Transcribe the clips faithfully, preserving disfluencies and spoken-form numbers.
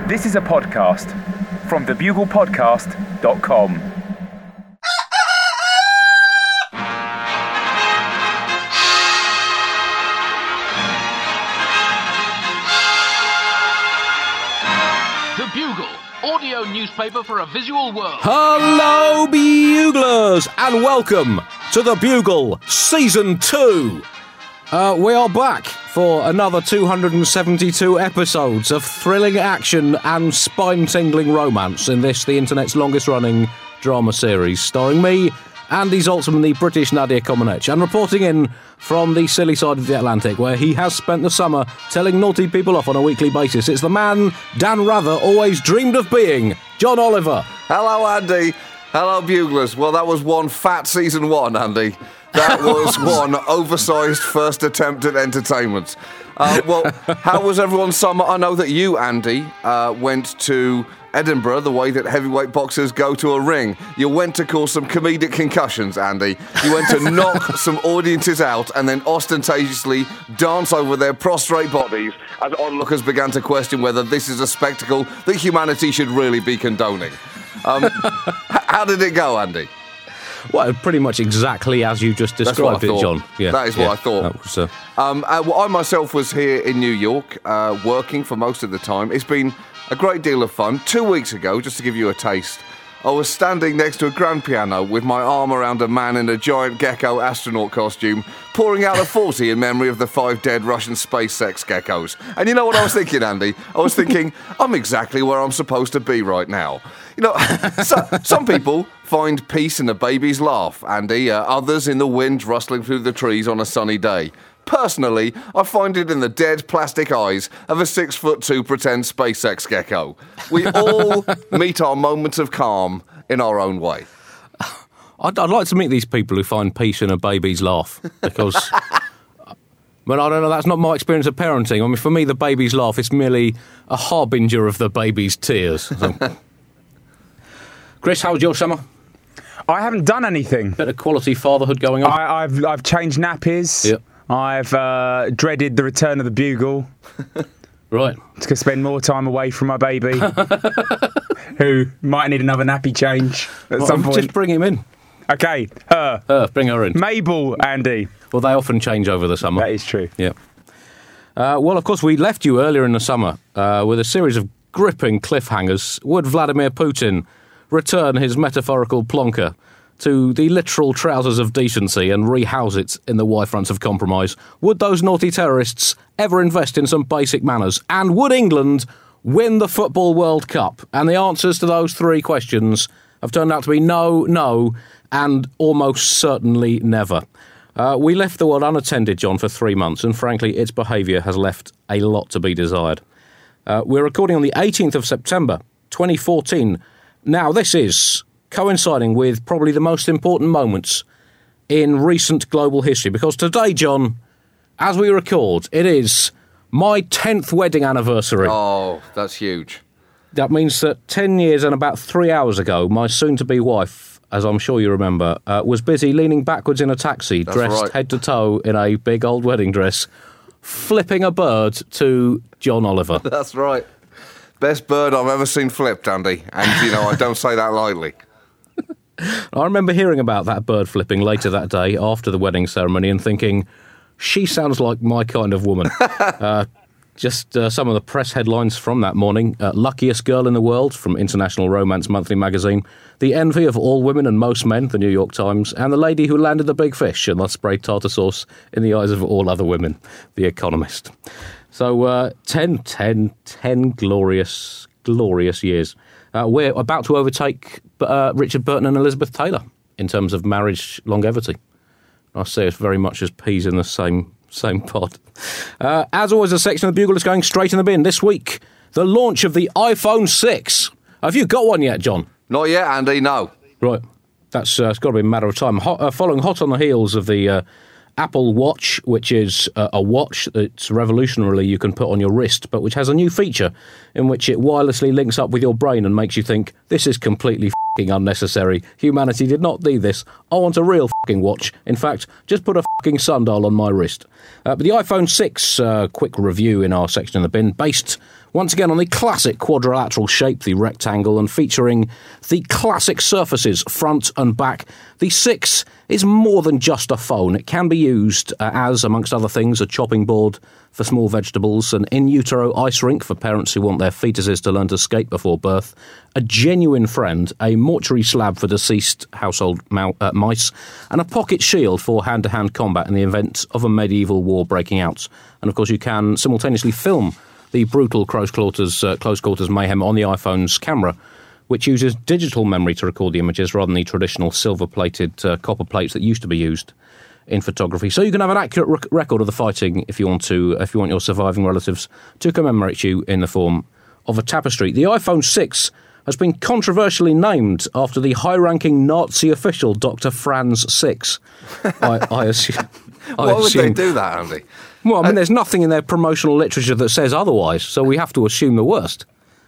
This is a podcast from the bugle podcast dot com. The Bugle, audio newspaper for a visual world. Hello, Buglers, and welcome to The Bugle Season two. Uh, we are back for another two hundred seventy-two episodes of thrilling action and spine-tingling romance in this, the internet's longest-running drama series, starring me, Andy Zaltzman, the British Nadia Comaneci, and reporting in from the silly side of the Atlantic, where he has spent the summer telling naughty people off on a weekly basis. It's the man Dan Rather always dreamed of being, John Oliver. Hello, Andy. Hello, Buglers. Well, that was one fat season one, Andy. That was one oversized first attempt at entertainment. Uh, well, how was everyone's summer? I know that you, Andy, uh, went to Edinburgh the way that heavyweight boxers go to a ring. You went to cause some comedic concussions, Andy. You went to knock some audiences out and then ostentatiously dance over their prostrate bodies as onlookers began to question whether this is a spectacle that humanity should really be condoning. Um, how did it go, Andy? Well, pretty much exactly as you just described it, John. Yeah, that is what yeah, I thought. That was, uh... um, uh, well, I myself was here in New York, uh, working for most of the time. It's been a great deal of fun. Two weeks ago, just to give you a taste, I was standing next to a grand piano with my arm around a man in a giant gecko astronaut costume, pouring out a forty in memory of the five dead Russian space sex geckos. And you know what I was thinking, Andy? I was thinking, I'm exactly where I'm supposed to be right now. You know, so, some people find peace in a baby's laugh, Andy. Uh, others in the wind rustling through the trees on a sunny day. Personally, I find it in the dead plastic eyes of a six foot two pretend SpaceX gecko. We all meet our moments of calm in our own way. I'd, I'd like to meet these people who find peace in a baby's laugh, because, well, I don't know, that's not my experience of parenting. I mean, for me, the baby's laugh is merely a harbinger of the baby's tears. So. Chris, how was your summer? I haven't done anything. Bit of quality fatherhood going on. I, I've I've changed nappies. Yep. I've uh, dreaded the return of the bugle. Right. To spend more time away from my baby, who might need another nappy change at well, some point. Just bring him in. Okay, her. Her, bring her in. Mabel, Andy. Well, they often change over the summer. That is true. Yeah. Uh, well, of course, we left you earlier in the summer uh, with a series of gripping cliffhangers. Would Vladimir Putin return his metaphorical plonker to the literal trousers of decency and rehouse it in the Y-fronts of compromise? Would those naughty terrorists ever invest in some basic manners? And would England win the Football World Cup? And the answers to those three questions have turned out to be no, no, and almost certainly never. Uh, we left the world unattended, John, for three months, and frankly, its behaviour has left a lot to be desired. Uh, we're recording on the eighteenth of September, twenty fourteen. Now, this is coinciding with probably the most important moments in recent global history, because today, John, as we record, it is my tenth wedding anniversary. Oh, that's huge. That means that ten years and about three hours ago, my soon-to-be wife, as I'm sure you remember, uh, was busy leaning backwards in a taxi, that's dressed right. head to toe in a big old wedding dress, flipping a bird to John Oliver. That's right. Best bird I've ever seen flipped, Andy. And, you know, I don't say that lightly. I remember hearing about that bird flipping later that day after the wedding ceremony and thinking, she sounds like my kind of woman. uh, just uh, some of the press headlines from that morning. Uh, luckiest girl in the world from International Romance Monthly magazine. The envy of all women and most men, the New York Times. And the lady who landed the big fish and thus sprayed tartar sauce in the eyes of all other women, The Economist. So uh, ten, ten, ten glorious, glorious years. Uh, we're about to overtake uh, Richard Burton and Elizabeth Taylor in terms of marriage longevity. I see us very much as peas in the same same pod. Uh, as always, the section of the Bugle is going straight in the bin. This week, the launch of the iPhone six. Have you got one yet, John? Not yet, Andy, no. Right. That's uh, it's got to be a matter of time. Hot, uh, following hot on the heels of the uh, Apple Watch, which is uh, a watch that's revolutionarily you can put on your wrist, but which has a new feature in which it wirelessly links up with your brain and makes you think, this is completely f***ing unnecessary. Humanity did not need this. I want a real f***ing watch. In fact, just put a f***ing sundial on my wrist. Uh, but the iPhone six, uh, quick review in our section in the bin, based Once again on the classic quadrilateral shape, the rectangle, and featuring the classic surfaces front and back, the six is more than just a phone. It can be used uh, as, amongst other things, a chopping board for small vegetables, an in utero ice rink for parents who want their fetuses to learn to skate before birth, a genuine friend, a mortuary slab for deceased household mou- uh, mice, and a pocket shield for hand-to-hand combat in the event of a medieval war breaking out. And of course you can simultaneously film the brutal close quarters, uh, close quarters mayhem on the iPhone's camera, which uses digital memory to record the images rather than the traditional silver-plated uh, copper plates that used to be used in photography. So you can have an accurate rec- record of the fighting if you want to, if you want your surviving relatives to commemorate you in the form of a tapestry. The iPhone six has been controversially named after the high-ranking Nazi official Doctor Franz Six. I, I assume. I Why would assume, they do that, Andy? Well, I mean, there's nothing in their promotional literature that says otherwise, so we have to assume the worst.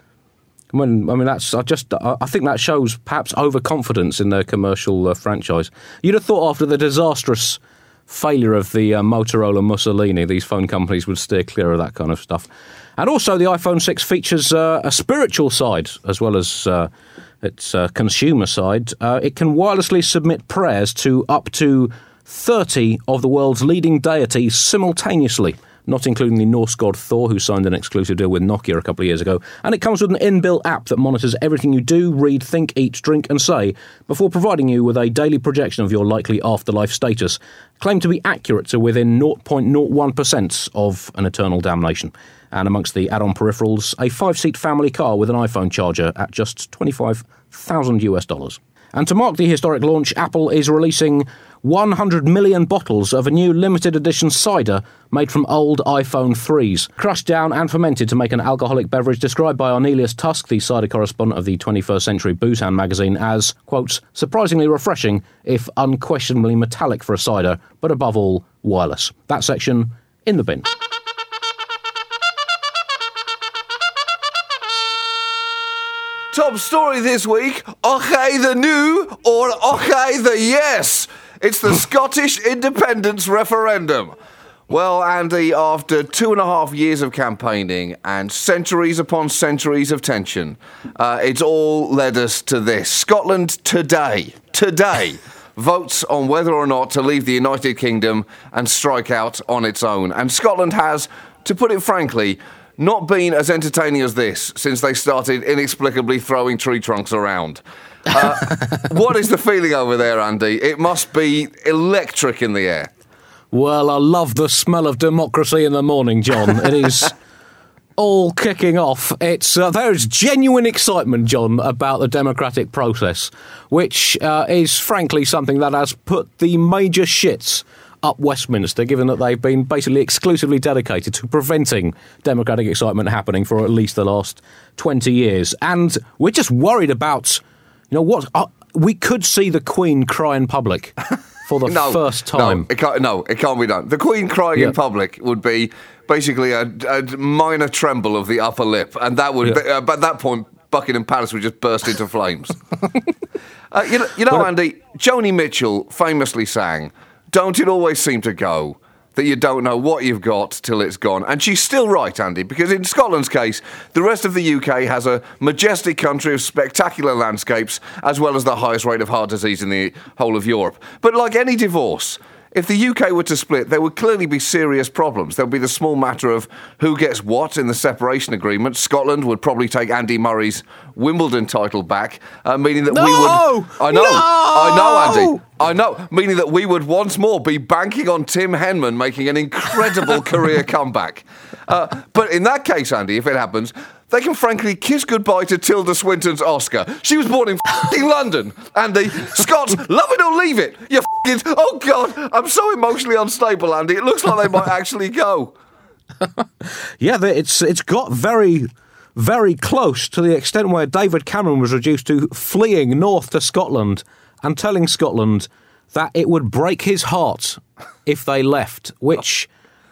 When, I mean, that's I just I think that shows perhaps overconfidence in their commercial uh, franchise. You'd have thought after the disastrous failure of the uh, Motorola Mussolini, these phone companies would steer clear of that kind of stuff. And also, the iPhone six features uh, a spiritual side as well as uh, its uh, consumer side. Uh, it can wirelessly submit prayers to up to thirty of the world's leading deities simultaneously, not including the Norse god Thor, who signed an exclusive deal with Nokia a couple of years ago. And it comes with an inbuilt app that monitors everything you do, read, think, eat, drink and say before providing you with a daily projection of your likely afterlife status, claimed to be accurate to within zero point zero one percent of an eternal damnation. And amongst the add-on peripherals, a five-seat family car with an iPhone charger at just twenty-five thousand US dollars. And to mark the historic launch, Apple is releasing one hundred million bottles of a new limited edition cider made from old iPhone threes, crushed down and fermented to make an alcoholic beverage described by Arnelius Tusk, the cider correspondent of the twenty-first Century Boozhound magazine, as, quote, surprisingly refreshing, if unquestionably metallic for a cider, but above all, wireless. That section in the bin. Top story this week, OK the new or OK the yes. It's the Scottish independence referendum. Well, Andy, after two and a half years of campaigning and centuries upon centuries of tension, uh, it's all led us to this. Scotland today, today, votes on whether or not to leave the United Kingdom and strike out on its own. And Scotland has, to put it frankly, not been as entertaining as this since they started inexplicably throwing tree trunks around. Uh, what is the feeling over there, Andy? It must be electric in the air. Well, I love the smell of democracy in the morning, John. It is all kicking off. It's uh, there is genuine excitement, John, about the democratic process, which uh, is frankly something that has put the major shits up Westminster, given that they've been basically exclusively dedicated to preventing democratic excitement happening for at least the last twenty years. And we're just worried about, you know, what uh, we could see the Queen cry in public for the no, first time. No it, can't, no, it can't be done. The Queen crying yeah. in public would be basically a, a minor tremble of the upper lip, and that would, yeah. be, uh, at that point, Buckingham Palace would just burst into flames. uh, you know, you know Andy, Joni Mitchell famously sang, "Don't it always seem to go that you don't know what you've got till it's gone?" And she's still right, Andy, because in Scotland's case, the rest of the U K has a majestic country of spectacular landscapes, as well as the highest rate of heart disease in the whole of Europe. But like any divorce, if the U K were to split, there would clearly be serious problems. There would be the small matter of who gets what in the separation agreement. Scotland would probably take Andy Murray's Wimbledon title back, uh, meaning that no! we would... I know, no! I know, Andy. I know, meaning that we would once more be banking on Tim Henman making an incredible career comeback. Uh, but in that case, Andy, if it happens, they can frankly kiss goodbye to Tilda Swinton's Oscar. She was born in f***ing London. Andy, Scots, love it or leave it. You f***ing... Oh, God, I'm so emotionally unstable, Andy. It looks like they might actually go. Yeah, it's it's got very, very close to the extent where David Cameron was reduced to fleeing north to Scotland and telling Scotland that it would break his heart if they left, which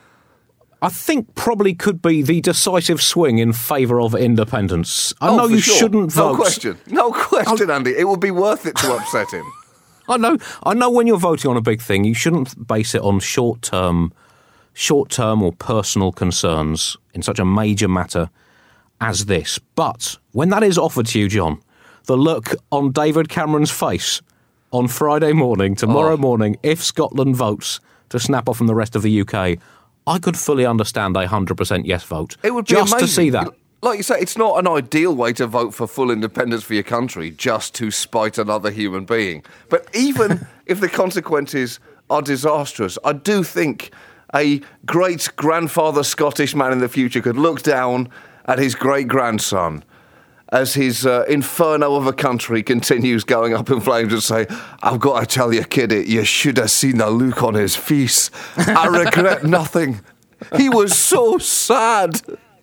I think probably could be the decisive swing in favour of independence. I oh, know you sure. shouldn't vote. No question. No question, Andy. It would be worth it to upset him. I know. I know when you're voting on a big thing, you shouldn't base it on short-term, short-term or personal concerns in such a major matter as this. But when that is offered to you, John, the look on David Cameron's face on Friday morning, tomorrow oh. morning, if Scotland votes to snap off from the rest of the U K, I could fully understand a one hundred percent yes vote. It would be just amazing. to see that. Like you say, it's not an ideal way to vote for full independence for your country, just to spite another human being. But even if the consequences are disastrous, I do think a great-grandfather Scottish man in the future could look down at his great-grandson as his uh, inferno of a country continues going up in flames and say, I've got to tell you, kid, it, you should have seen the look on his face. I regret nothing. He was so sad.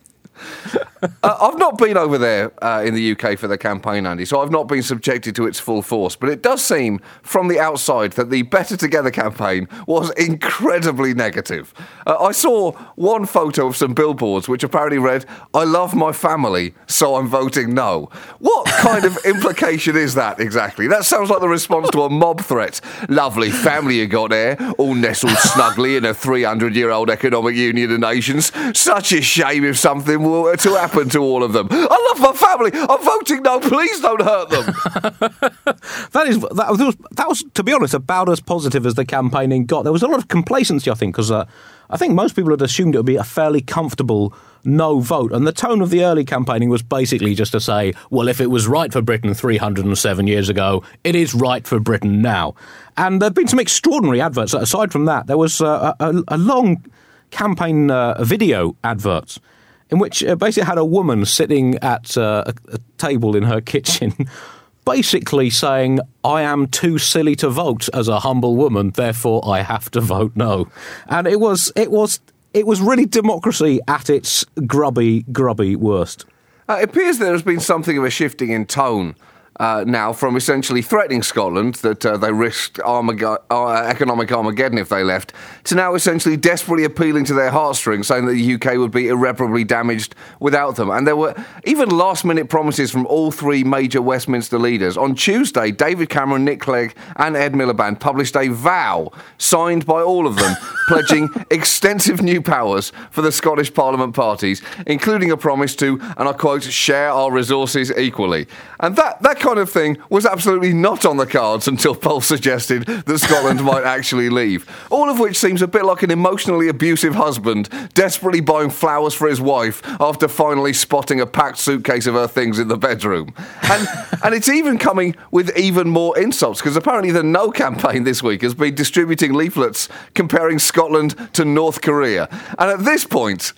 uh, I've not been over there uh, in the U K for the campaign, Andy, so I've not been subjected to its full force. But it does seem from the outside that the Better Together campaign was incredibly negative. Uh, I saw one photo of some billboards which apparently read, I love my family, so I'm voting no. What kind of implication is that exactly? That sounds like the response to a mob threat. Lovely family you got there, all nestled snugly in a three hundred year old economic union of nations. Such a shame if something were to happen to all of them. I love my family. I'm voting no. Please don't hurt them. that is that was, that was, to be honest, about as positive as the campaigning got. There was a lot of complacency, I think, because uh, I think most people had assumed it would be a fairly comfortable no vote. And the tone of the early campaigning was basically just to say, well, if it was right for Britain three hundred seven years ago, it is right for Britain now. And there have been some extraordinary adverts. Aside from that, there was uh, a, a long campaign uh, video advert in which uh, basically had a woman sitting at uh, a, a table in her kitchen basically saying, I am too silly to vote as a humble woman, therefore I have to vote no. And it was it was it was really democracy at its grubby, grubby worst. Uh, it appears there has been something of a shifting in tone Uh, now from essentially threatening Scotland that uh, they risked Armag- uh, economic Armageddon if they left, to now essentially desperately appealing to their heartstrings, saying that the U K would be irreparably damaged without them. And there were even last-minute promises from all three major Westminster leaders. On Tuesday, David Cameron, Nick Clegg and Ed Miliband published a vow, signed by all of them, pledging extensive new powers for the Scottish Parliament parties, including a promise to, and I quote, share our resources equally. And that, that kind of thing was absolutely not on the cards until Pulse suggested that Scotland might actually leave. All of which seems a bit like an emotionally abusive husband desperately buying flowers for his wife after finally spotting a packed suitcase of her things in the bedroom. And and it's even coming with even more insults, because apparently the No campaign this week has been distributing leaflets comparing Scotland to North Korea. And at this point,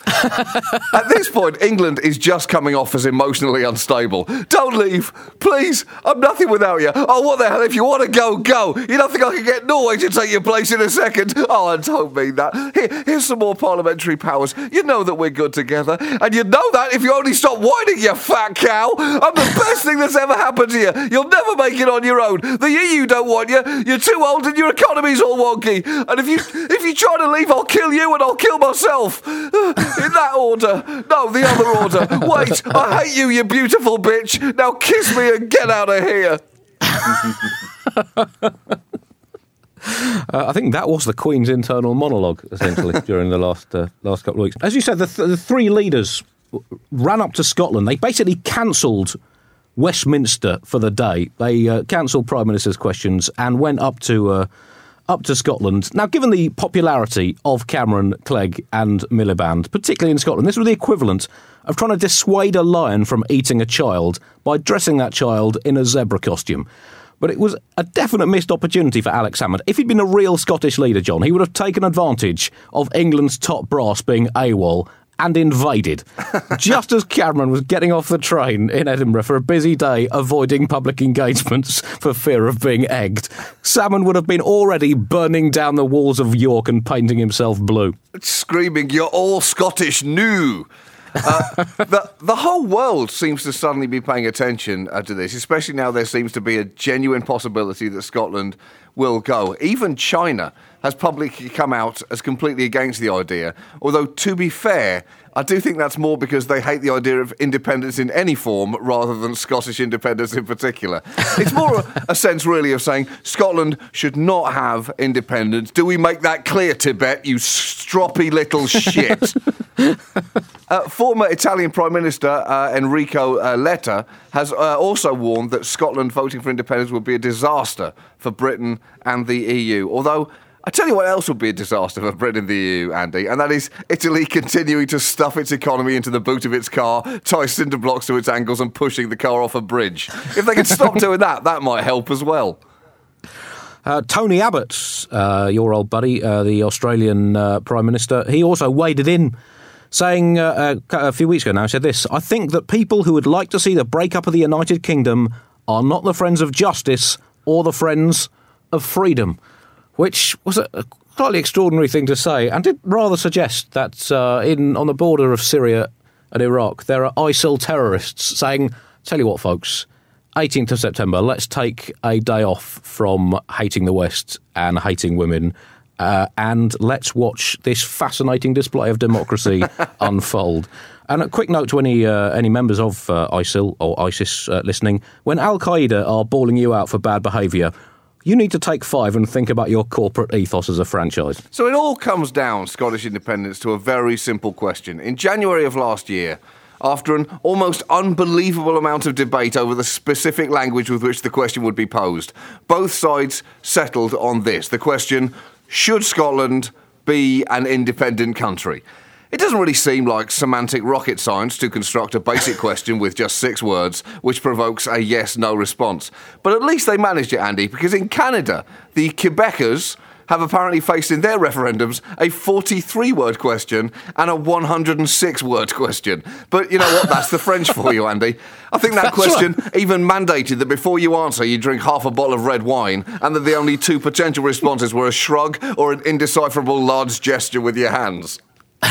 at this point, England is just coming off as emotionally unstable. Don't leave, please. I'm nothing without you. Oh, what the hell? If you want to go, go. You don't think I can get Norway to take your place in a second? Oh, I don't mean that. Here, here's some more parliamentary powers. You know that we're good together. And you know that if you only stop whining, you fat cow. I'm the best thing that's ever happened to you. You'll never make it on your own. The E U don't want you. You're too old and your economy's all wonky. And if you if you try to leave, I'll kill you and I'll kill myself. In that order. No, the other order. Wait, I hate you, you beautiful bitch. Now kiss me and get out of here. Uh, I think that was the Queen's internal monologue, essentially, during the last uh, last couple of weeks. As you said, the, th- the three leaders ran up to Scotland. They basically cancelled Westminster for the day. They uh, cancelled Prime Minister's questions and went up to uh, up to Scotland. Now, given the popularity of Cameron, Clegg and Miliband, particularly in Scotland, this was the equivalent of trying to dissuade a lion from eating a child by dressing that child in a zebra costume. But it was a definite missed opportunity for Alex Salmond. If he'd been a real Scottish leader, John, he would have taken advantage of England's top brass being AWOL and invaded. Just as Cameron was getting off the train in Edinburgh for a busy day, avoiding public engagements for fear of being egged, Salmond would have been already burning down the walls of York and painting himself blue. Screaming, you're all Scottish new. Uh, the, the whole world seems to suddenly be paying attention uh, to this, especially now there seems to be a genuine possibility that Scotland will go. Even China has publicly come out as completely against the idea, although, to be fair, I do think that's more because they hate the idea of independence in any form rather than Scottish independence in particular. It's more a, a sense, really, of saying Scotland should not have independence. Do we make that clear, Tibet, you stroppy little shit? uh, former Italian Prime Minister uh, Enrico uh, Letta has uh, also warned that Scotland voting for independence would be a disaster for Britain and the E U, although I tell you what else would be a disaster for Britain and the E U, Andy, and that is Italy continuing to stuff its economy into the boot of its car, tie cinder blocks to its ankles and pushing the car off a bridge. If they could stop doing that, that might help as well. Uh, Tony Abbott, uh, your old buddy, uh, the Australian uh, Prime Minister, he also waded in, saying uh, a, a few weeks ago now, he said this: "I think that people who would like to see the breakup of the United Kingdom are not the friends of justice or the friends of freedom," which was a, a slightly extraordinary thing to say, and did rather suggest that uh, in on the border of Syria and Iraq, there are ISIL terrorists saying, "Tell you what, folks, eighteenth of September, let's take a day off from hating the West and hating women, uh, and let's watch this fascinating display of democracy unfold." And a quick note to any uh, any members of uh, ISIL or ISIS uh, listening: when Al Qaeda are bawling you out for bad behaviour, you need to take five and think about your corporate ethos as a franchise. So it all comes down, Scottish independence, to a very simple question. In January of last year, after an almost unbelievable amount of debate over the specific language with which the question would be posed, both sides settled on this. The question: should Scotland be an independent country? It doesn't really seem like semantic rocket science to construct a basic question with just six words, which provokes a yes-no response. But at least they managed it, Andy, because in Canada, the Quebecers have apparently faced in their referendums a forty-three word question and a one hundred six word question. But you know what? That's the French for you, Andy. I think that That's question right. even mandated that before you answer, you drink half a bottle of red wine, and that the only two potential responses were a shrug or an indecipherable large gesture with your hands.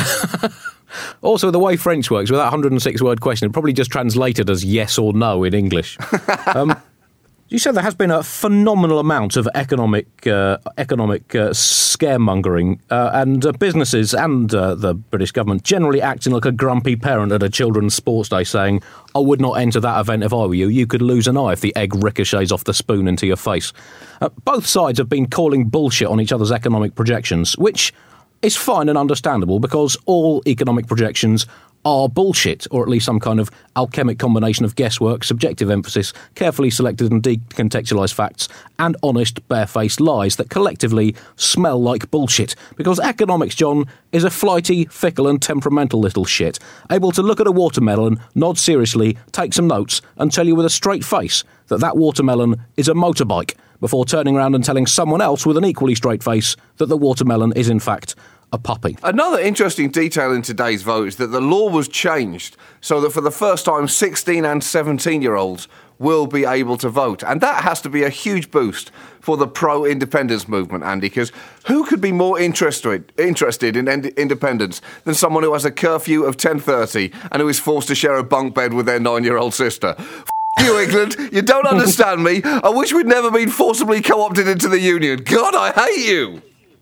Also, the way French works, with that one hundred six word question, it probably just translated as yes or no in English. Um, you said there has been a phenomenal amount of economic uh, economic uh, scaremongering, uh, and uh, businesses and uh, the British government generally acting like a grumpy parent at a children's sports day saying, "I would not enter that event if I were you. You could lose an eye if the egg ricochets off the spoon into your face." Uh, both sides have been calling bullshit on each other's economic projections, which is fine and understandable because all economic projections are bullshit, or at least some kind of alchemic combination of guesswork, subjective emphasis, carefully selected and decontextualised facts, and honest, barefaced lies that collectively smell like bullshit. Because economics, John, is a flighty, fickle and temperamental little shit, able to look at a watermelon, nod seriously, take some notes, and tell you with a straight face that that watermelon is a motorbike, before turning around and telling someone else with an equally straight face that the watermelon is in fact a puppy. Another interesting detail in today's vote is that the law was changed so that for the first time sixteen and seventeen year olds will be able to vote. And that has to be a huge boost for the pro-independence movement, Andy, because who could be more interested interested in ind- independence than someone who has a curfew of ten thirty and who is forced to share a bunk bed with their nine-year-old sister? You, England, you don't understand me. I wish we'd never been forcibly co-opted into the Union. God, I hate you.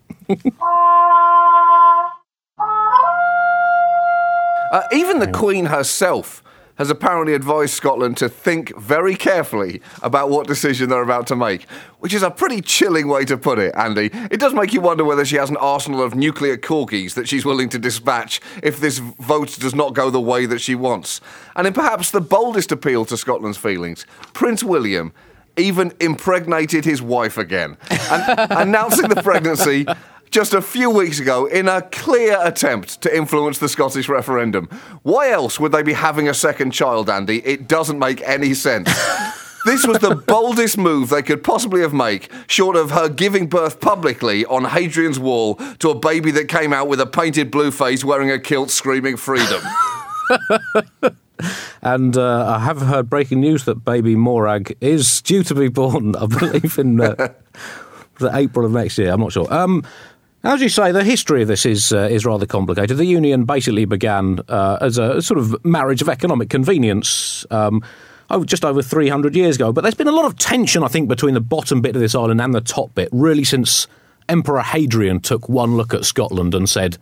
uh, even the Queen herself has apparently advised Scotland to think very carefully about what decision they're about to make, which is a pretty chilling way to put it, Andy. It does make you wonder whether she has an arsenal of nuclear corgis that she's willing to dispatch if this vote does not go the way that she wants. And in perhaps the boldest appeal to Scotland's feelings, Prince William even impregnated his wife again, and announcing the pregnancy just a few weeks ago in a clear attempt to influence the Scottish referendum. Why else would they be having a second child, Andy? It doesn't make any sense. This was the boldest move they could possibly have made, short of her giving birth publicly on Hadrian's Wall to a baby that came out with a painted blue face wearing a kilt screaming freedom. And uh, I have heard breaking news that baby Morag is due to be born, I believe, in uh, April of next year. I'm not sure. Um, as you say, the history of this is uh, is rather complicated. The Union basically began uh, as a sort of marriage of economic convenience. Um, oh, just over three hundred years ago. But there's been a lot of tension, I think, between the bottom bit of this island and the top bit, really since Emperor Hadrian took one look at Scotland and said,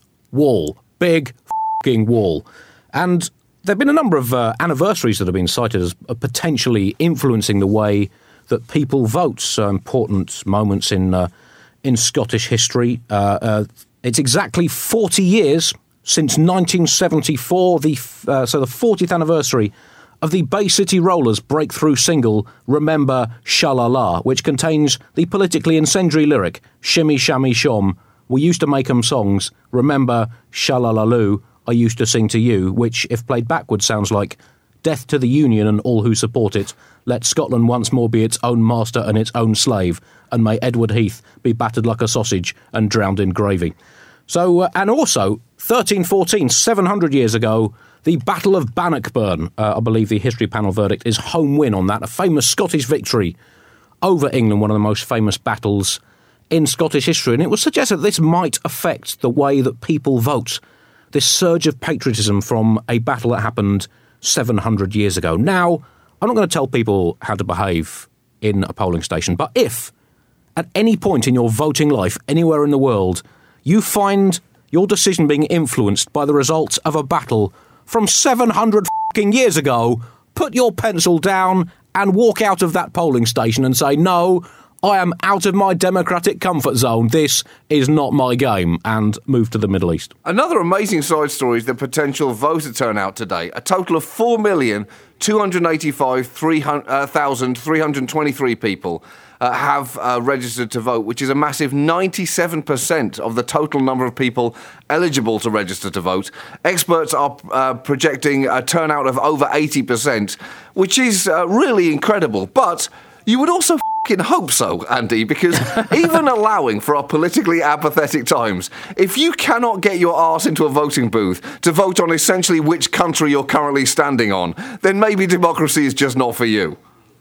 wall, big f***ing wall. And there have been a number of uh, anniversaries that have been cited as uh, potentially influencing the way that people vote. So important moments in uh, in Scottish history. Uh, uh, it's exactly forty years since nineteen seventy-four, the uh, so the fortieth anniversary of the Bay City Rollers' breakthrough single, Remember Sha-La-La, which contains the politically incendiary lyric, Shimmy Shammy Shom, we used to make 'em songs, remember Sha-La-La-Loo, I used to sing to you, which, if played backwards, sounds like death to the Union and all who support it, let Scotland once more be its own master and its own slave, and may Edward Heath be battered like a sausage and drowned in gravy. So, uh, and also, thirteen fourteen, seven hundred years ago, the Battle of Bannockburn, uh, I believe the History Panel verdict is home win on that, a famous Scottish victory over England, one of the most famous battles in Scottish history. And it was suggested that this might affect the way that people vote, this surge of patriotism from a battle that happened seven hundred years ago. Now, I'm not going to tell people how to behave in a polling station, but if at any point in your voting life, anywhere in the world, you find your decision being influenced by the results of a battle from seven hundred fucking years ago, put your pencil down and walk out of that polling station and say, no, I am out of my democratic comfort zone. This is not my game, and move to the Middle East. Another amazing side story is the potential voter turnout today. A total of four million two hundred eighty-five thousand three hundred twenty-three people Uh, have uh, registered to vote, which is a massive ninety-seven percent of the total number of people eligible to register to vote. Experts are uh, projecting a turnout of over eighty percent, which is uh, really incredible. But you would also f***ing hope so, Andy, because even allowing for our politically apathetic times, if you cannot get your arse into a voting booth to vote on essentially which country you're currently standing on, then maybe democracy is just not for you.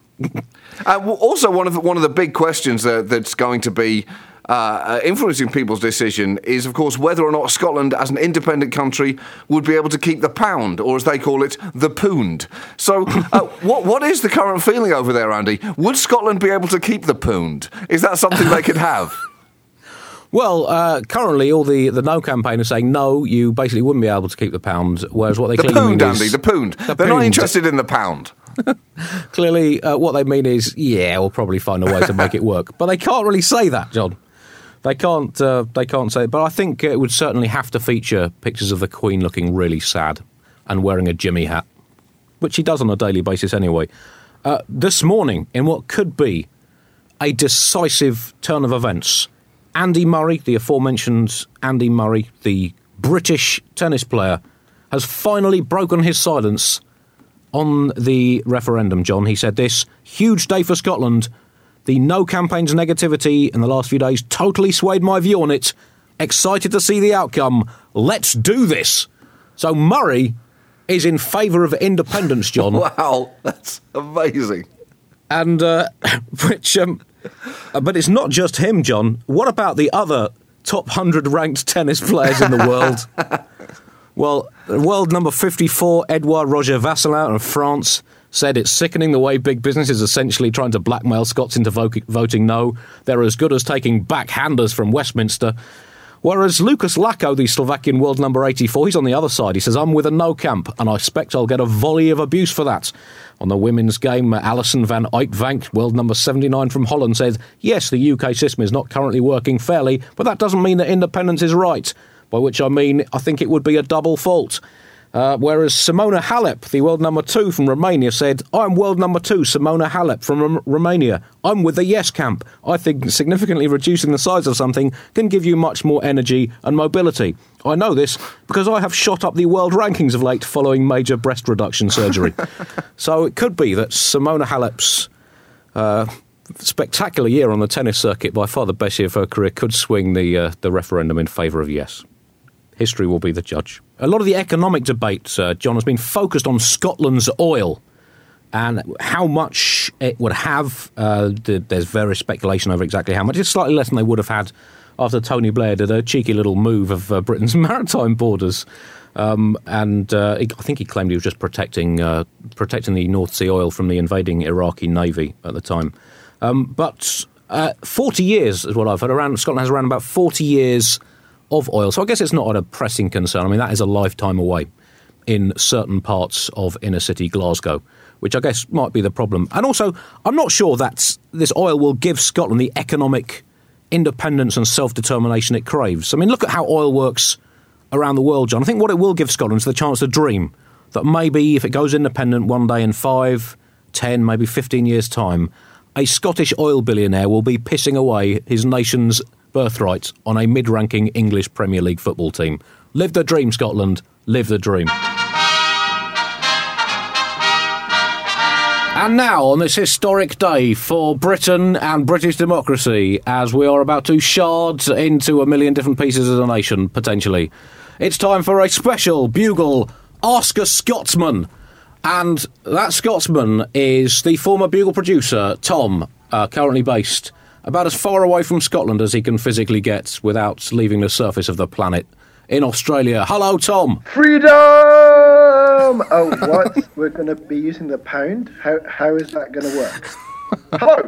Uh, also, one of the, one of the big questions uh, that's going to be uh, influencing people's decision is, of course, whether or not Scotland, as an independent country, would be able to keep the pound, or as they call it, the pound. So, uh, what what is the current feeling over there, Andy? Would Scotland be able to keep the pound? Is that something they could have? Well, uh, currently, all the, the No campaign is saying, no, you basically wouldn't be able to keep the pound, whereas what they the clearly pound, mean Andy, is... the pound. The They're pound. not interested in the pound. Clearly, uh, what they mean is, yeah, we'll probably find a way to make it work. But they can't really say that, John. They can't. Uh, they can't say it. But I think it would certainly have to feature pictures of the Queen looking really sad and wearing a Jimmy hat, which she does on a daily basis anyway. Uh, this morning, in what could be a decisive turn of events, Andy Murray, the aforementioned Andy Murray, the British tennis player, has finally broken his silence on the referendum, John. He said this, huge day for Scotland. The No campaign's negativity in the last few days totally swayed my view on it. Excited to see the outcome. Let's do this. So Murray is in favour of independence, John. Wow, that's amazing. And, uh, which, um, but it's not just him, John. What about the other top one hundred ranked tennis players in the world? Well, world number fifty-four, Edouard Roger Vasselin of France, said it's sickening the way big business is essentially trying to blackmail Scots into vo- voting no. They're as good as taking backhanders from Westminster. Whereas Lucas Lacko, the Slovakian world number eighty-four, he's on the other side. He says, I'm with a no camp, and I expect I'll get a volley of abuse for that. On the women's game, Alison van Uitvank, world number seventy-nine from Holland, said, yes, the U K system is not currently working fairly, but that doesn't mean that independence is right. By which I mean, I think it would be a double fault. Uh, whereas Simona Halep, the world number two from Romania, said, I'm world number two, Simona Halep from R- Romania. I'm with the yes camp. I think significantly reducing the size of something can give you much more energy and mobility. I know this because I have shot up the world rankings of late following major breast reduction surgery. So it could be that Simona Halep's uh, spectacular year on the tennis circuit, by far the best year of her career, could swing the uh, the referendum in favour of yes. History will be the judge. A lot of the economic debate, uh, John, has been focused on Scotland's oil and how much it would have. Uh, there's various speculation over exactly how much. It's slightly less than they would have had after Tony Blair did a cheeky little move of uh, Britain's maritime borders. Um, and uh, he, I think he claimed he was just protecting uh, protecting the North Sea oil from the invading Iraqi navy at the time. Um, but uh, forty years is what I've heard. Around Scotland has around about forty years of oil, so I guess it's not a pressing concern. I mean, that is a lifetime away in certain parts of inner city Glasgow, which I guess might be the problem. And also, I'm not sure that this oil will give Scotland the economic independence and self-determination it craves. I mean, look at how oil works around the world, John. I think what it will give Scotland is the chance to dream that maybe if it goes independent one day in five, ten, maybe fifteen years' time, a Scottish oil billionaire will be pissing away his nation's birthright on a mid-ranking English Premier League football team. Live the dream, Scotland. Live the dream. And now, on this historic day for Britain and British democracy, as we are about to shard into a million different pieces as a nation, potentially, it's time for a special Bugle Ask a Scotsman. And that Scotsman is the former Bugle producer, Tom, uh, currently based about as far away from Scotland as he can physically get without leaving the surface of the planet, in Australia. Hello, Tom. Freedom! Oh, what? We're going to be using the pound? How How is that going to work? Hello!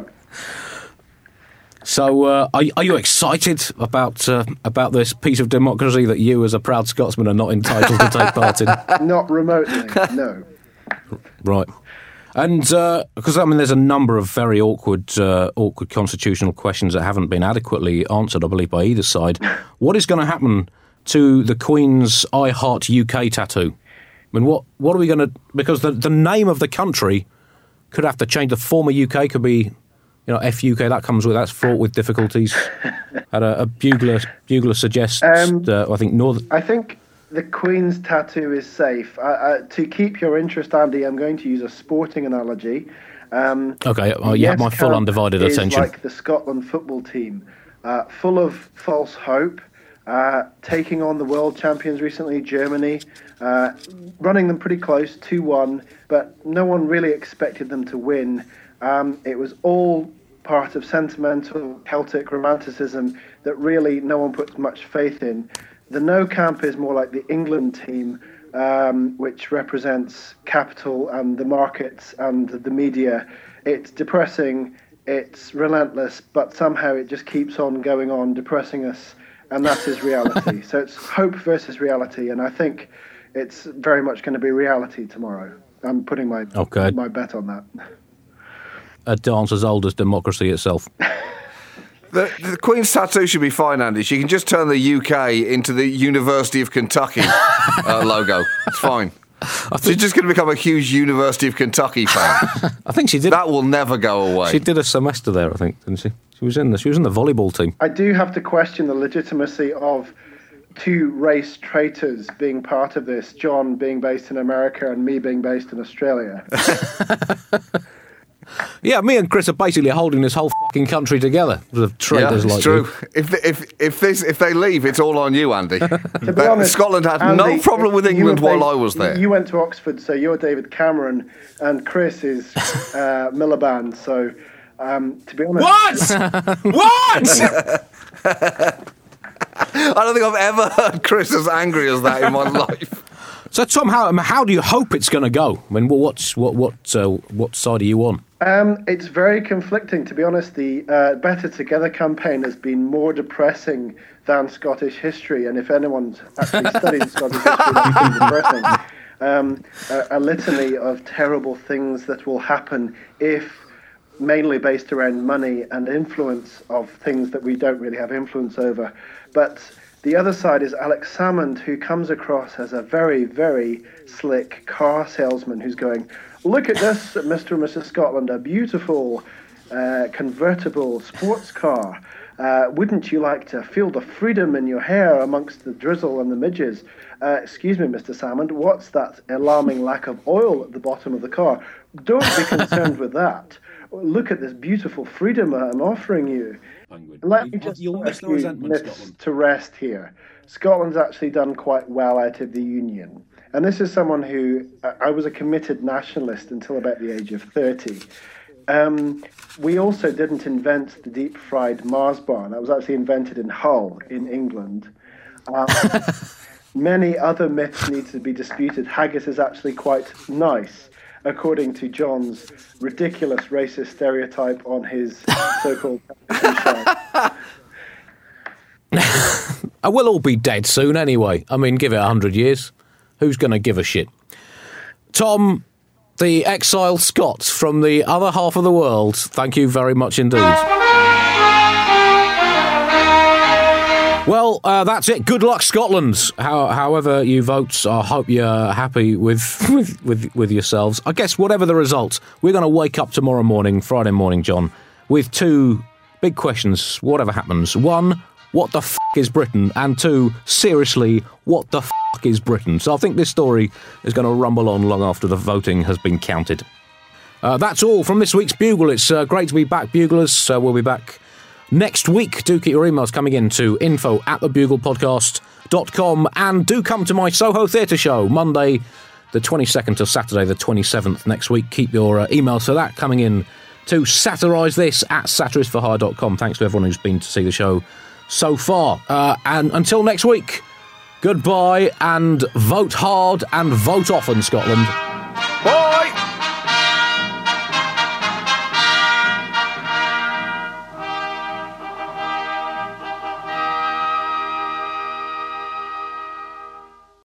So, uh, are, are you excited about uh, about this piece of democracy that you, as a proud Scotsman, are not entitled to take part in? Not remotely, no. Right. And because, uh, I mean, there's a number of very awkward uh, awkward constitutional questions that haven't been adequately answered, I believe, by either side. What is going to happen to the Queen's I Heart U K tattoo? I mean, what what are we going to... Because the, the name of the country could have to change. The former U K could be, you know, F U K. That comes with... That's fraught with difficulties. Had a, a bugler, bugler suggests, um, uh, I think, Northern... I think the Queen's tattoo is safe. Uh, uh, to keep your interest, Andy, I'm going to use a sporting analogy. Um, OK, well, you have my full undivided attention. It's like the Scotland football team, uh, full of false hope, uh, taking on the world champions recently, Germany, uh, running them pretty close, two one, but no one really expected them to win. Um, it was all part of sentimental Celtic romanticism that really no one puts much faith in. The no camp is more like the England team, um, which represents capital and the markets and the media. It's depressing, it's relentless, but somehow it just keeps on going on, depressing us, and that is reality. So it's hope versus reality, and I think it's very much going to be reality tomorrow. I'm putting my okay. my bet on that. A dance as old as democracy itself. The, the Queen's tattoo should be fine, Andy. She can just turn the U K into the University of Kentucky uh, logo. It's fine. She's just going to become a huge University of Kentucky fan. I think she did. That will never go away. She did a semester there, I think, didn't she? She was in the she was in the volleyball team. I do have to question the legitimacy of two race traitors being part of this. John being based in America and me being based in Australia. Yeah, me and Chris are basically holding this whole fucking country together. With traitors yeah, it's like true. You. If if if this if they leave, it's all on you, Andy. To be honest, Scotland had Andy, no problem with England while I was there. You went to Oxford, so you're David Cameron, and Chris is uh, Miliband. So, um, to be honest, what? What? I don't think I've ever heard Chris as angry as that in my life. So, Tom, how how do you hope it's going to go? I mean, what's what what uh, what side are you on? Um, it's very conflicting, to be honest. The uh, Better Together campaign has been more depressing than Scottish history, and if anyone's actually studied Scottish history, that's been depressing. Um, a, a litany of terrible things that will happen if, mainly based around money and influence of things that we don't really have influence over. But the other side is Alex Salmond, who comes across as a very, very slick car salesman who's going, look at this, Mister and Missus Scotland, a beautiful uh, convertible sports car. Uh, wouldn't you like to feel the freedom in your hair amongst the drizzle and the midges? Uh, excuse me, Mister Salmond, what's that alarming lack of oil at the bottom of the car? Don't be concerned with that. Look at this beautiful freedom I'm offering you. Let me just put a few myths to rest here. Scotland's actually done quite well out of the Union. And this is someone who, I was a committed nationalist until about the age of thirty. Um, we also didn't invent the deep-fried Mars bar. That was actually invented in Hull, in England. Um, many other myths need to be disputed, haggis is actually quite nice, according to John's ridiculous racist stereotype on his so-called show. We'll all be dead soon anyway. I mean, give it a hundred years. Who's going to give a shit? Tom, the exiled Scots from the other half of the world, thank you very much indeed. Well, uh, that's it. Good luck, Scotland. How, however you vote, I hope you're happy with, with, with, with yourselves. I guess whatever the result, we're going to wake up tomorrow morning, Friday morning, John, with two big questions, whatever happens. One, what the f*** is Britain? And two, seriously, what the f*** is Britain? So I think this story is going to rumble on long after the voting has been counted. Uh, that's all from this week's Bugle. It's uh, great to be back, Buglers. Uh, we'll be back next week. Do keep your emails coming in to info at the bugle podcast dot com, and do come to my Soho Theatre show Monday the twenty-second to Saturday the twenty-seventh next week. Keep your uh, emails for that coming in to satirise this at satirist for hire dot com. Thanks to everyone who's been to see the show so far. Uh, and until next week, goodbye, and vote hard and vote often, Scotland.